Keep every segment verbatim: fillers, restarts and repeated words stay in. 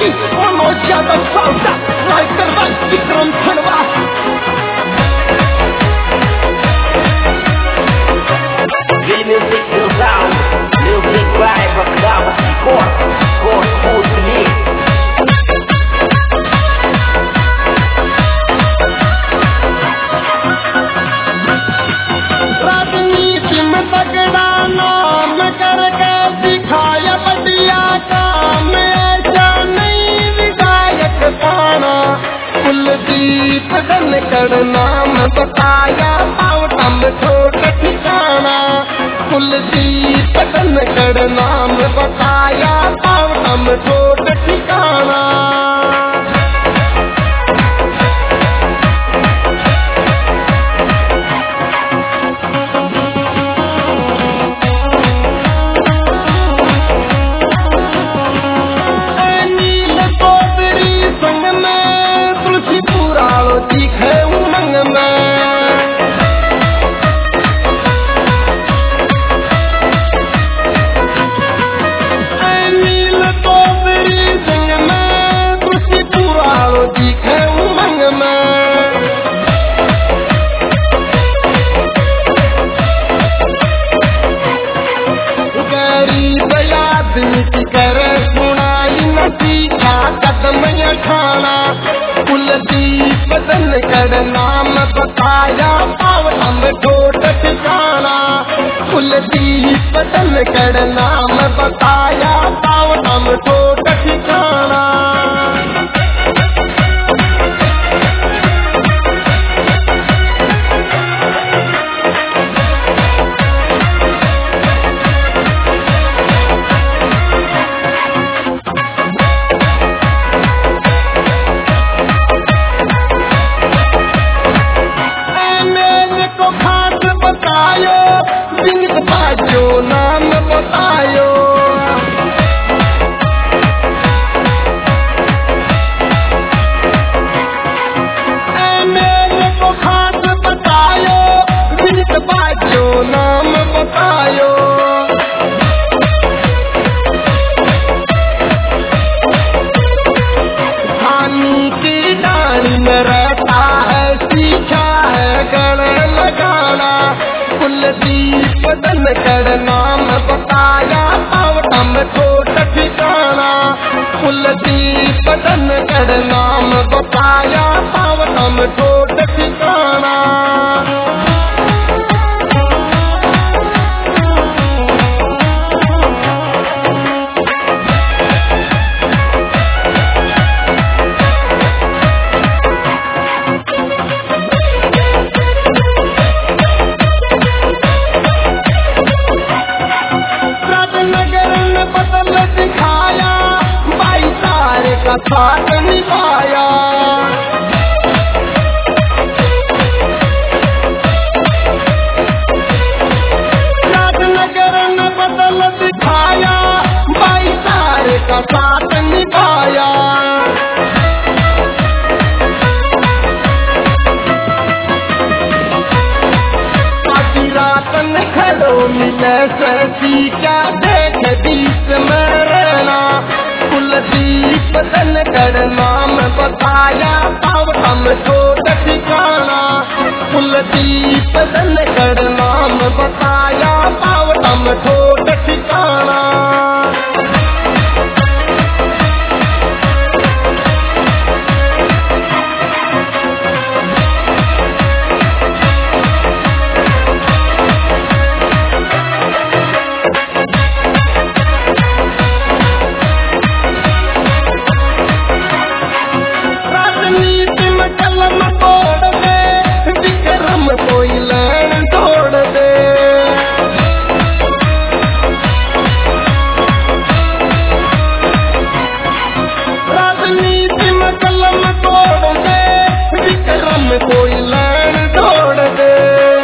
की और ज्यादा साउंड राइटर बस Vikram Khadwa Music to sound, music vibe of love, core, core, core to me. राजनीति में तगड़ा नाम करके दिखाया बढ़िया काम, ऐसा नहीं विधायक पाना। कुलदीप धनखड़ नाम बताया पावटम छोट ठिकाना। कुलदीप धनखड़ नाम बताया पावटम छोट ठिकाना। कुलदीप धनखड़ नाम बताया पावटम छोट ठिकाना। कुलदीप धनखड़ नाम बताया पावटम छोट ठिकाना। जो नाम बतायो मेरे को खास बतायो, बिन बाजो नाम बतायो। धानी की डाली में रहता है, सीखा है गण लगाना। कुलदीप धनखड़ नाम बताया पावटम छोट ठिकाना। कुलदीप धनखड़ नाम बताया पावटम छोट ठिकाना। साथ निभाया राजनगर ने बदल दिखाया, भाईचारे का साथ निभाया। आधी रात न खड़ो मिले सैसी क्या देख बीच में रहना। कुलदीप धनखड़ नाम बताया पावटम छोट ठिकाना। कुलदीप धनखड़ नाम बताया पावटम छोट ठिकाना। कोई लैन तोड़ दे, राजनीति में कलम तोड़ दे, विक्रम कोई लैन तोड़ दे।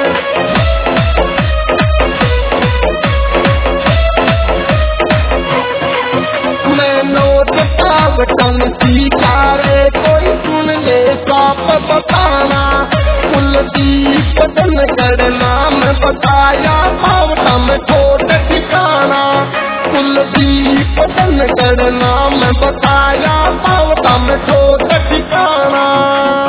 मैं नोट पावटम सीखारे, कोई सुन ले साप बताना। कुलदीप धनखड़ नाम बताया पावटम छोट ठिकाना। कुल की पसंद करना मैं बताया पावता में ठोक ठिकाना।